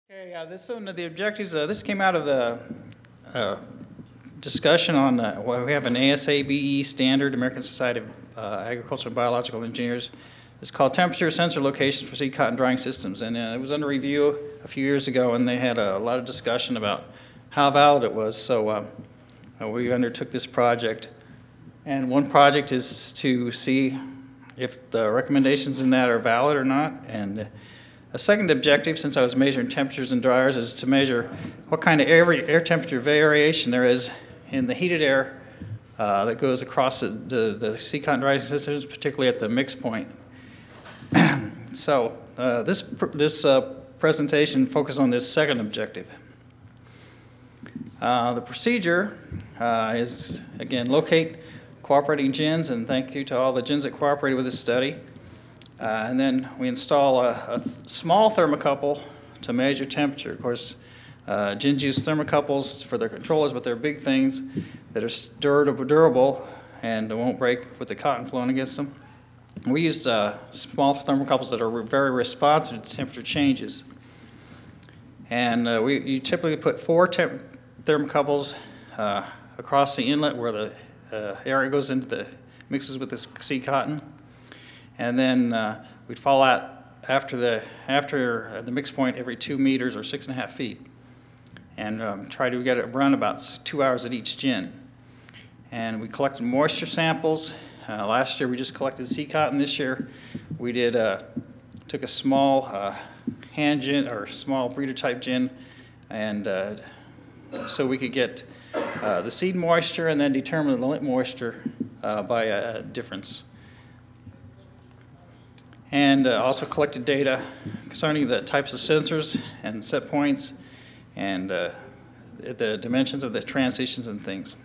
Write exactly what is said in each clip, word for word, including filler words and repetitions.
Okay, uh, this one of the objectives, uh, this came out of the uh, discussion on, uh, well, we have an A S A B E standard, American Society of uh, Agricultural and Biological Engineers. It's called Temperature Sensor Locations for Seed Cotton Drying Systems, and uh, it was under review a few years ago, and they had a lot of discussion about how valid it was, so uh, uh, we undertook this project. And one project is to see if the recommendations in that are valid or not, and uh, a second objective, since I was measuring temperatures in dryers, is to measure what kind of air, air temperature variation there is in the heated air uh, that goes across the, the, the seed cotton drying systems, particularly at the mix point. so uh, this, this uh, presentation focuses on this second objective. Uh, the procedure uh, is, again, locate cooperating gins, and thank you to all the gins that cooperated with this study. Uh, and then we install a, a small thermocouple to measure temperature. Of course, uh, gins use thermocouples for their controllers, but they're big things that are durable, durable and won't break with the cotton flowing against them. We used uh, small thermocouples that are very responsive to temperature changes. And uh, we you typically put four temp thermocouples uh, across the inlet where the uh, air goes into the mixes with the seed cotton. And then uh, we'd fall out after the after the mix point every two meters or six and a half feet, and um, try to get it run about two hours at each gin. And we collected moisture samples. Uh, last year we just collected seed cotton. This year we did uh, took a small uh, hand gin or small breeder type gin, and uh, so we could get uh, the seed moisture and then determine the lint moisture uh, by a, a difference. And uh, also collected data concerning the types of sensors and set points and uh, the dimensions of the transitions and things.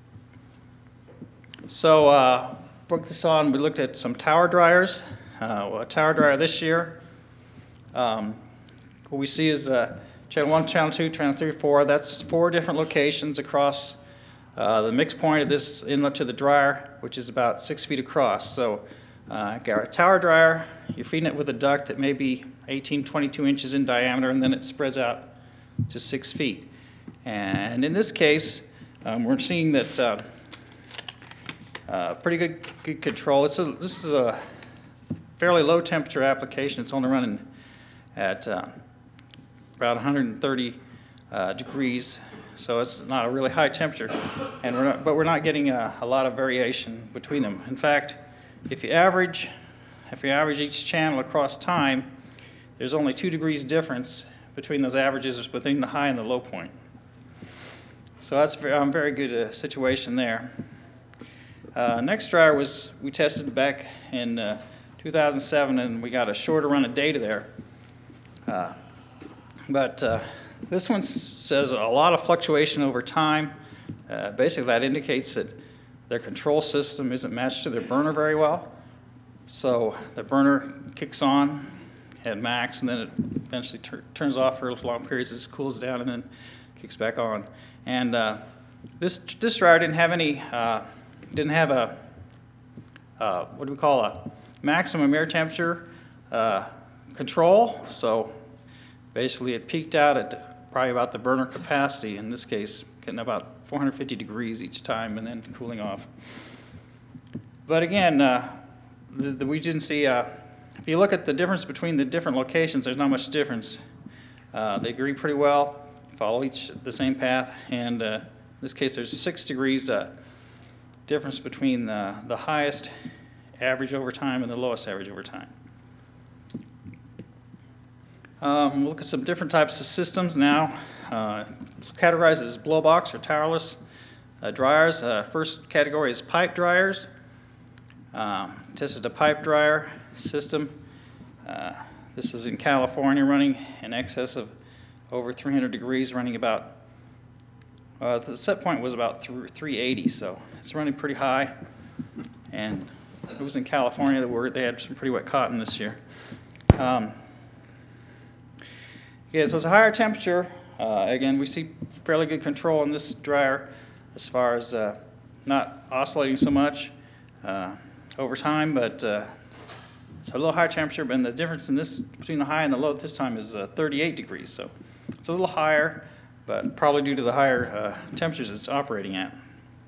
So uh, broke this on, we looked at some tower dryers. Uh, well, a tower dryer this year, um, what we see is uh, channel one, channel two, channel three, four. That's four different locations across uh, the mix point of this inlet to the dryer, which is about six feet across. So Uh, got a tower dryer, you're feeding it with a duct that may be eighteen, twenty-two inches in diameter, and then it spreads out to six feet. And in this case, um, we're seeing that uh, uh, pretty good, good control. It's a, this is a fairly low temperature application. It's only running at uh, about one hundred thirty uh, degrees, so it's not a really high temperature. And we're not, but we're not getting a, a lot of variation between them. In fact, If you average, if you average each channel across time, there's only two degrees difference between those averages within the high and the low point. So that's a um, very good uh, situation there. Uh, next dryer was, we tested back in uh, two thousand seven, and we got a shorter run of data there. Uh, but uh, this one says a lot of fluctuation over time. Uh, basically, that indicates that their control system isn't matched to their burner very well. So the burner kicks on at max, and then it eventually turns off for long periods as it cools down, and then kicks back on. And uh, this this dryer didn't have any uh, didn't have a uh, what do we call a maximum air temperature uh, control. So basically, it peaked out at probably about the burner capacity. In this case, getting about four hundred fifty degrees each time and then cooling off. But again, uh, the, the, we didn't see, uh, if you look at the difference between the different locations, there's not much difference. Uh, they agree pretty well, follow each the same path, and uh, in this case there's six degrees uh, difference between the, the highest average over time and the lowest average over time. Um, we'll look at some different types of systems now. Uh, categorized as blow box or towerless uh, dryers. Uh, first category is pipe dryers. Uh, tested a pipe dryer system. Uh, this is in California, running in excess of over three hundred degrees, running about, uh, the set point was about three eighty, so it's running pretty high. And it was in California that were, they had some pretty wet cotton this year. Um, yeah, so it's a higher temperature. Uh, again, we see fairly good control in this dryer as far as uh, not oscillating so much uh, over time, but uh, it's a little higher temperature, but the difference in this between the high and the low this time is uh, thirty-eight degrees. So It's a little higher, but probably due to the higher uh, temperatures it's operating at.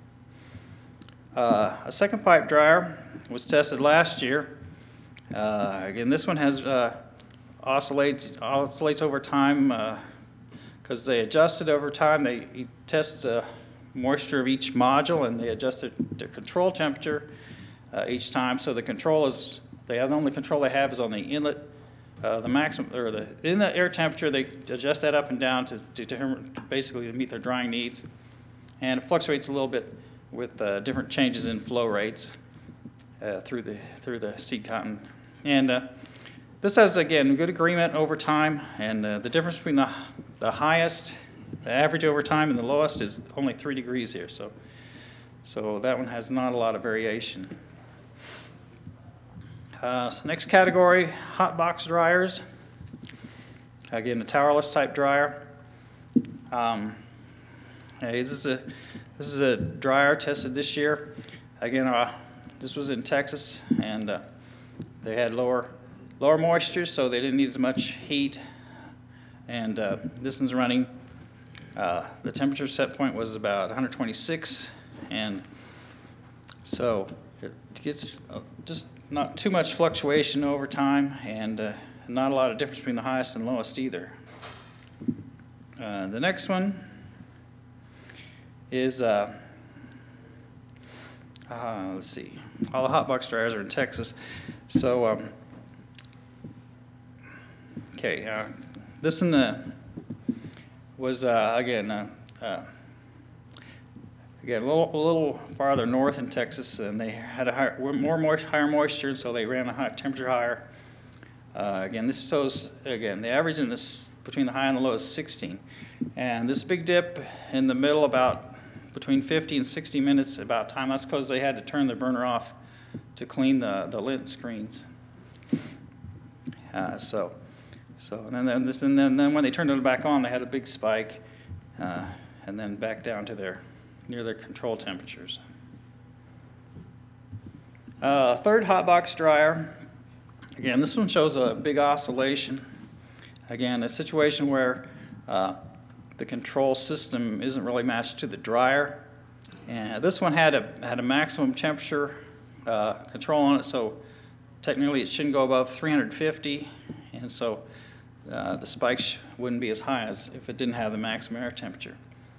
Uh, a second pipe dryer was tested last year. Uh, again, this one has uh, oscillates oscillates over time because uh, they adjusted over time. They test the moisture of each module, and they adjusted their control temperature uh, each time. So the control is they have the only control they have is on the inlet, uh, the maximum or the inlet air temperature. They adjust that up and down to, to determine basically to meet their drying needs, and it fluctuates a little bit with uh, different changes in flow rates uh, through the through the seed cotton. And uh, this has, again, good agreement over time, and uh, the difference between the, the highest, the average over time, and the lowest is only three degrees here. So, so that one has not a lot of variation. Uh, so next category, hot box dryers. Again, a towerless type dryer. Um, hey, this is a this is a dryer tested this year. Again, uh, this was in Texas, and uh, they had lower lower moisture, so they didn't need as much heat. And uh, this one's running. Uh, the temperature set point was about one hundred twenty-six, and so it gets uh, just not too much fluctuation over time, and uh, not a lot of difference between the highest and lowest either. Uh, the next one is, uh, uh, let's see, all the hot box dryers are in Texas. So, um, okay, uh, this one uh, was, uh, again, uh, uh, again, a little, a little farther north in Texas, and they had a higher, more moist, higher moisture, so they ran a high temperature higher. Uh, again, this shows, again, the average in this, between the high and the low is sixteen. And this big dip in the middle, about between fifty and sixty minutes about time, that's because they had to turn the burner off to clean the, the lint screens. Uh, so, so and then, this, and then, then when they turned it back on, they had a big spike, uh, and then back down to their, near their control temperatures. Uh, third hot box dryer. Again, this one shows a big oscillation. Again, a situation where uh, the control system isn't really matched to the dryer. And this one had a, had a maximum temperature uh, control on it, so technically it shouldn't go above three hundred fifty, and so uh, the spikes wouldn't be as high as if it didn't have the maximum air temperature.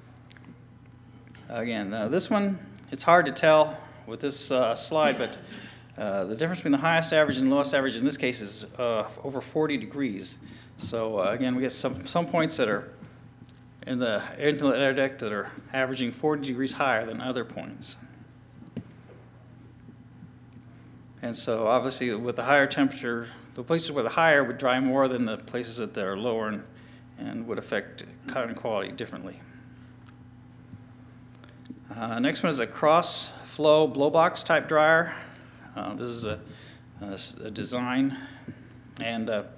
Again, uh, this one, it's hard to tell with this uh, slide, but Uh, the difference between the highest average and lowest average in this case is uh, over forty degrees. So uh, again, we get some, some points that are in the inlet air duct that are averaging forty degrees higher than other points. And so obviously with the higher temperature, the places where the higher would dry more than the places that are lower, and, and would affect cotton quality differently. Uh, next one is a cross flow blow box type dryer. Uh, this is a, a, a design, and uh,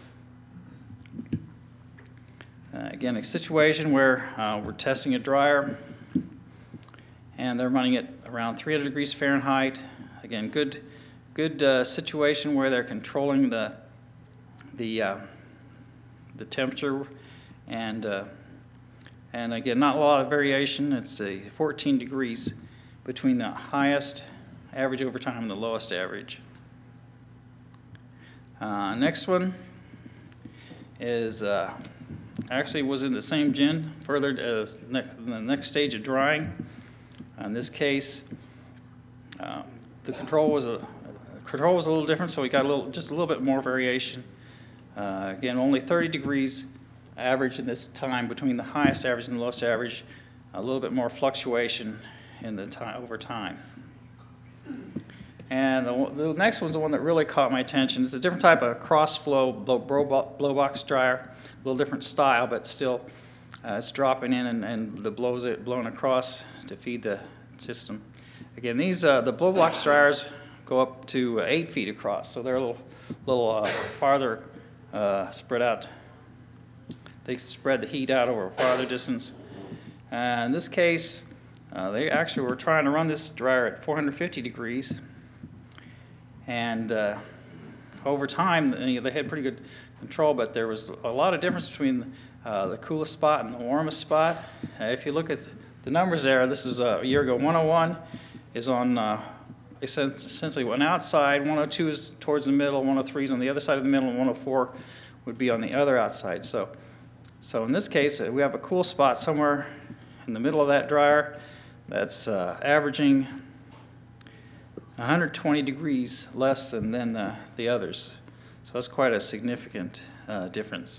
uh, again, a situation where uh, we're testing a dryer, and they're running it around three hundred degrees Fahrenheit. Again, good, good uh, situation where they're controlling the the uh, the temperature, and uh, and again, not a lot of variation. It's a fourteen degrees between the highest average over time and the lowest average. Uh, next one is uh, actually was in the same gin, further uh, ne the next stage of drying. In this case, uh, the control was a control was a little different, so we got a little, just a little bit more variation. Uh, again, only thirty degrees average in this time between the highest average and the lowest average. A little bit more fluctuation in the time over time. And the, the next one's the one that really caught my attention. It's a different type of cross-flow blow, blow box dryer, a little different style, but still uh, it's dropping in and, and the blows it blowing across to feed the system. Again, these uh, the blow box dryers go up to eight feet across, so they're a little, little uh, farther uh, spread out. They spread the heat out over a farther distance. And in this case, uh, they actually were trying to run this dryer at four hundred fifty degrees. And uh, over time, you know, they had pretty good control, but there was a lot of difference between uh, the coolest spot and the warmest spot. Uh, if you look at the numbers there, this is uh, a year ago. one oh one is on uh, essentially one outside, one oh two is towards the middle, one oh three is on the other side of the middle, and one oh four would be on the other outside. So, so in this case, uh, we have a cool spot somewhere in the middle of that dryer that's uh, averaging one hundred twenty degrees less than, than uh, the others. So that's quite a significant uh, difference.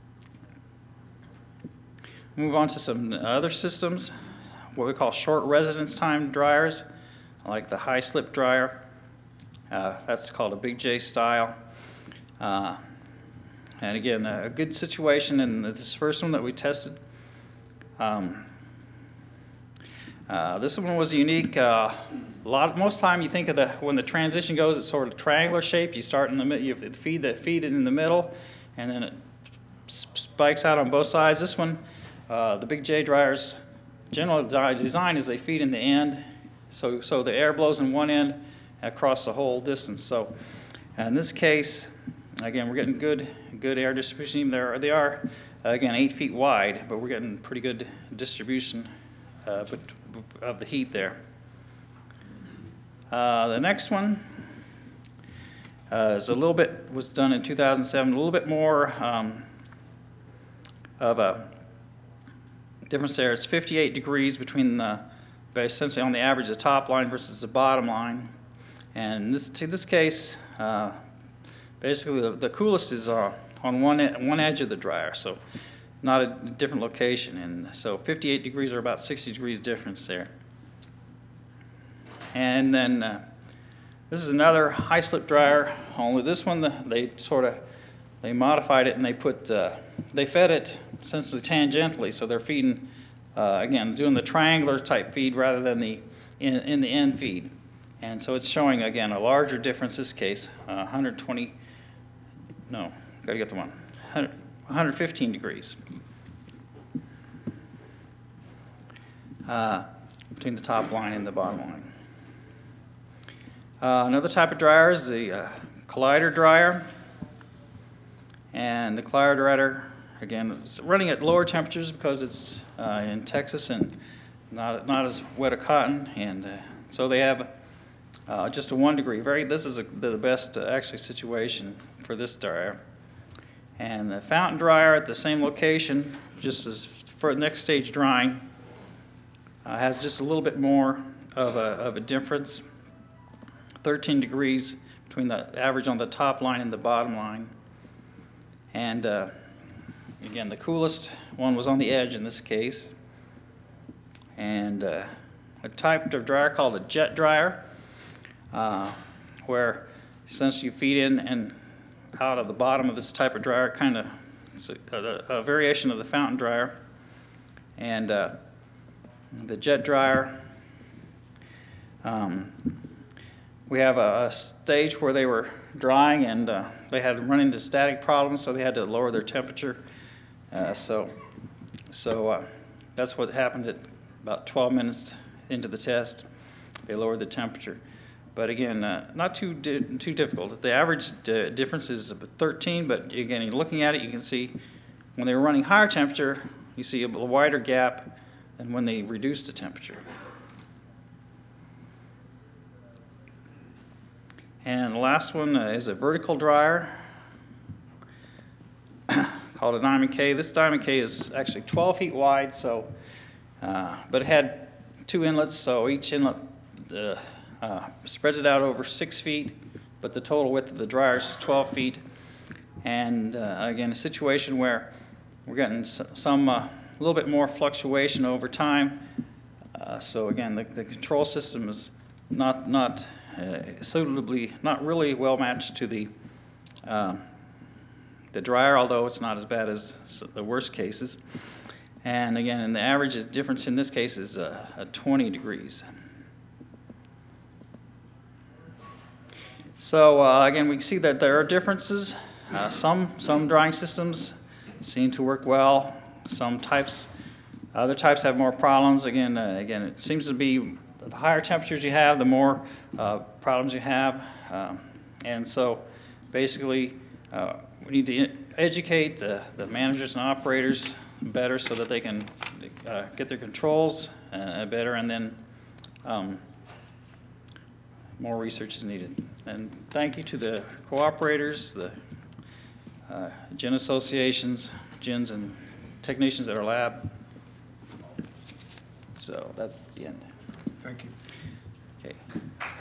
Move on to some other systems, what we call short residence time dryers, like the high slip dryer. Uh, that's called a Big J style. Uh, and again, a good situation in this first one that we tested. Um, uh, this one was unique. Uh, a lot, most time you think of the when the transition goes, it's sort of triangular shape. You start in the middle, you feed the feed it in the middle, and then it spikes out on both sides. This one, uh, the Big J dryers, general design is they feed in the end, so so the air blows in one end across the whole distance. So in this case, again, we're getting good good air distribution. There they are, again, eight feet wide, but we're getting pretty good distribution uh, of the heat there. Uh, the next one uh, is a little bit, was done in two thousand seven, a little bit more um, of a difference there. It's fifty-eight degrees between the, essentially on the average, the top line versus the bottom line. And in this, to this case, uh, basically the, the coolest is uh, on one, ed one edge of the dryer, so not a different location. And so fifty-eight degrees or about sixty degrees difference there. And then uh, this is another high slip dryer, only this one the, they sort of they modified it and they put uh, they fed it essentially tangentially, so they're feeding uh, again doing the triangular type feed rather than the in, in the end feed. And so it's showing again a larger difference this case, uh, one hundred twenty, no, gotta get the one, one hundred fifteen degrees uh, between the top line and the bottom line. Uh, another type of dryer is the uh, collider dryer. And the collider dryer, again, it's running at lower temperatures because it's uh, in Texas and not, not as wet a cotton. And uh, so they have uh, just a one degree. Very, this is a, the best uh, actually situation for this dryer. And the fountain dryer at the same location, just as for the next stage drying, uh, has just a little bit more of a, of a difference. thirteen degrees between the average on the top line and the bottom line. And uh, again, the coolest one was on the edge in this case. And uh, a type of dryer called a jet dryer, uh, where essentially you feed in and out of the bottom of this type of dryer, kind of a, a variation of the fountain dryer. And uh, the jet dryer, um, we have a, a stage where they were drying and uh, they had run into static problems, so they had to lower their temperature. Uh, so so uh, that's what happened at about twelve minutes into the test. They lowered the temperature. But again, uh, not too di too difficult. The average uh, difference is thirteen, but again, looking at it, you can see when they were running higher temperature, you see a wider gap than when they reduced the temperature. And the last one uh, is a vertical dryer called a Diamond K. This Diamond K is actually twelve feet wide, so uh, but it had two inlets, so each inlet uh, uh, spreads it out over six feet, but the total width of the dryer is twelve feet. And uh, again, a situation where we're getting some a uh, little bit more fluctuation over time. Uh, so again, the, the control system is not not uh, suitably, not really well matched to the uh, the dryer, although it's not as bad as the worst cases. And again, and the average difference in this case is uh, uh, twenty degrees. So uh, again, we can see that there are differences. Uh, some some drying systems seem to work well. Some types, other types have more problems. Again, uh, again, it seems to be the higher temperatures you have, the more uh, problems you have. Um, and so, basically, uh, we need to educate the, the managers and operators better so that they can uh, get their controls uh, better, and then um, more research is needed. And thank you to the cooperators, the uh, gin associations, gins and technicians at our lab. So that's the end. Thank you. Okay.